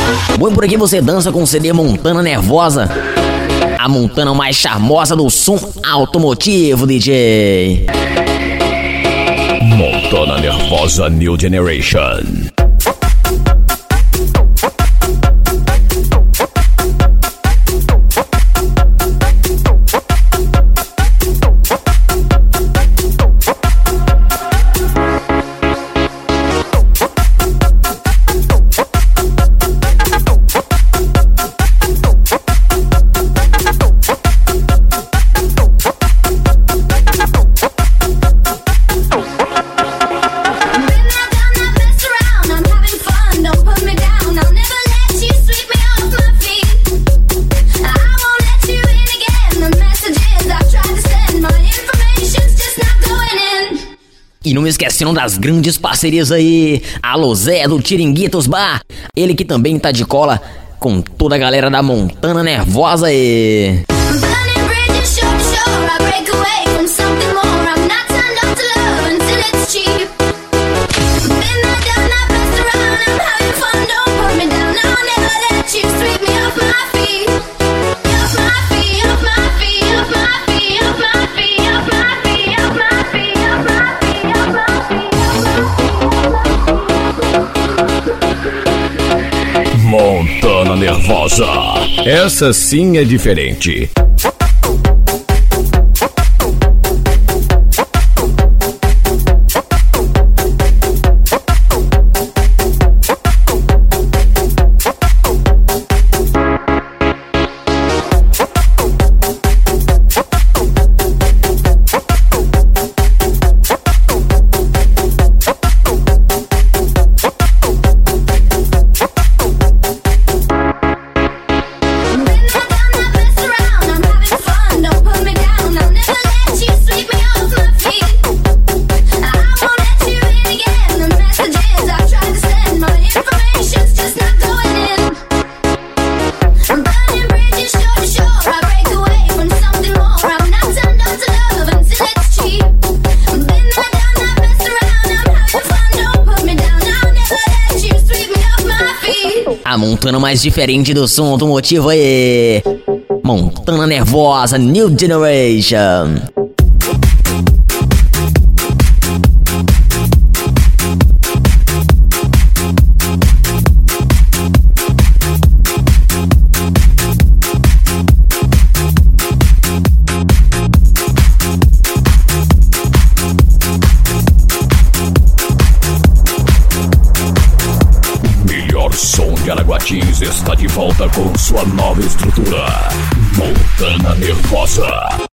Bom, por aqui você dança com o CD Montana Nervosa, a Montana mais charmosa do som automotivo, DJ. Montana Nervosa New Generation. E não me esquecendo das grandes parcerias aí, Alô Zé do Tiringuitos Bar, ele que também tá de cola com toda a galera da Montana Nervosa aí. Montana Nervosa, essa sim é diferente. A Montana mais diferente do som automotivo aí, Montana Nervosa New Generation. Som de Araguatins está de volta com sua nova estrutura. Montana Nervosa.